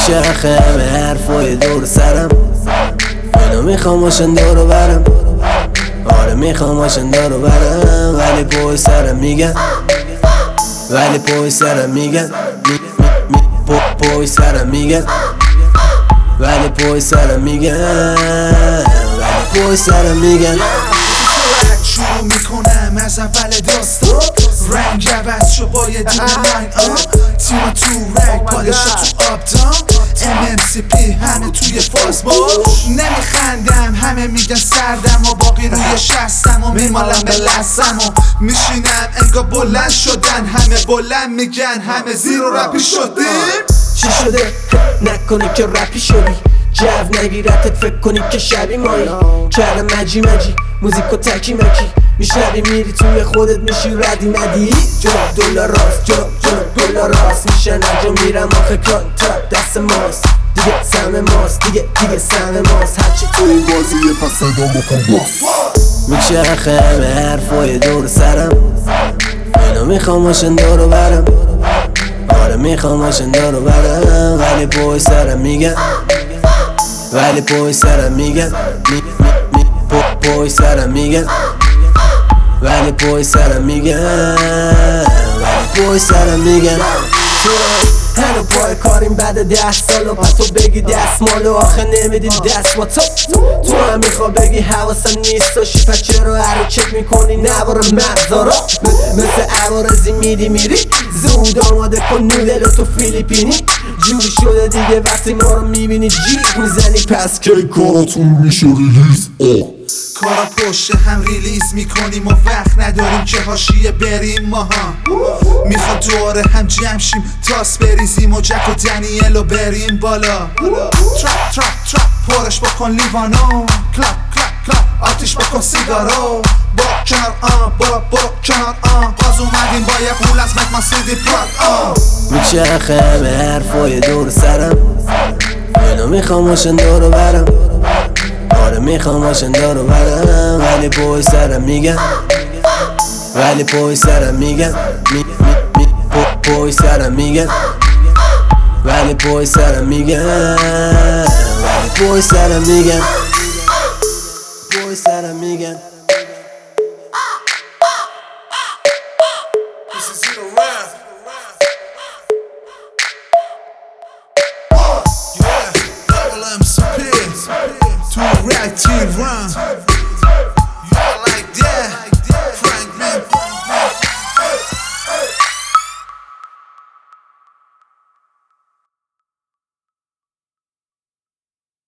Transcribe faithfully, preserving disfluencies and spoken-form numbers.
میچرخه همه حرفای دور سرم، اینو میخوام باشن دورو برم. آره میخوام باشن دورو برم، ولی پای سرم میگن، ولی پای سرم میگن، می می می پای سرم میگن، ولی پای سرم میگن، ولی پای سرم میگن. شروع میکنم از اول داستان، رنگ عوض شو با یه دونه لاین آب، تیم تو رنگ پالشا تو آب دام، ام ام سی پی همه توی فاز با نمیخندم، همه میگن سردم و باقی روی شستم و میمالم به لسم و میشینم انگار بلند شدن، همه بلند میگن همه زیرو رپی شدیم. چی شده؟ نکنی که رپی شدی، جو نگیرتت فکر کنی که شبی مایی، کردم مجی مجی موزیکو تکی مکی، میشنوی میری توی خودت میشی ردی مدی، جناب دلار راست، جناب جناب دلار راست، میشن انجا میرم آخه کانترکت دست ماست، دیگه سم ماست، دیگه دیگه سم ماست، هرچی توی بازیه پس صدا بکن باس. میچرخه همه حرفای دور سرم، اینو میخوام باشن دورو برم. آره میخوام باشن دورو برم، ولی پای سرم میگن، ولی پای سرم میگن، می می می پای سرم میگن، ولی پای سرم میگن، ولی پای سرم میگن. هنو پای کاریم بعد ده سالو، پس تو بگی دست مالو، آخه نمیدین دست با تو. تو هم میخوا بگی حواسم نیست داشتی، پس چرا هرو چک میکنی نوار مغزارا، مثل عوارزی میدی میری زود آماده کن نودلو تو فیلیپینی، جوری شده دیگه وقتی ما رو میبینی جیغ میزنی، پس کی کاراتون میشه ریلیز؟ آه کارا پشت هم ریلیز میکنیم و وقت نداریم که حاشیه بریم ماها، میخواد دواره هم جمع شیم تاس بریزیم و جک و دنیلو بریم بالا، ترپ ترپ ترپ پرش بکن لیوانو، کلپ کلپ کلپ آتیش بکن سیگارو، با کنار آن برو برو کنار آن، باز اومدیم با یه پول از مک ما سیدی پراد آن. میچرخه همه حرفای دور سرم، اینو میخوام باشن دورو برم. آره میخوام باشن دورو برم، ولی پای سرم میگن، ولی پای سرم میگن، می می می پای سرم میگن، ولی پای سرم میگن، ولی پای سرم میگن، پای سرم میگن. This is it around. Yeah, double M C P, two right, two right.